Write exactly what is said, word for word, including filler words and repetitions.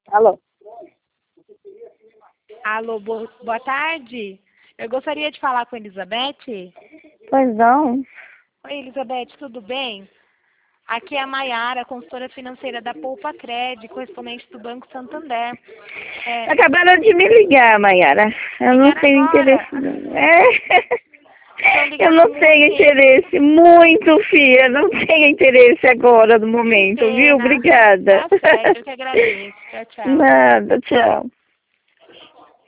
Alô? Alô, bo- boa tarde. Eu gostaria de falar com a Elizabeth. Pois não. Oi, Elizabeth, tudo bem? Aqui é a Maiara, consultora financeira da Poupa Cred, correspondente do Banco Santander. É, Acabaram de me ligar, Maiara. Eu não ligaram tenho agora. interesse. É. Estão Eu ligando há não muito tenho tempo. interesse. Muito, filha. Não tenho interesse agora, no Que momento, viu? pena. Obrigada. Tá certo, eu que agradeço. Tchau, tchau. Nada, tchau.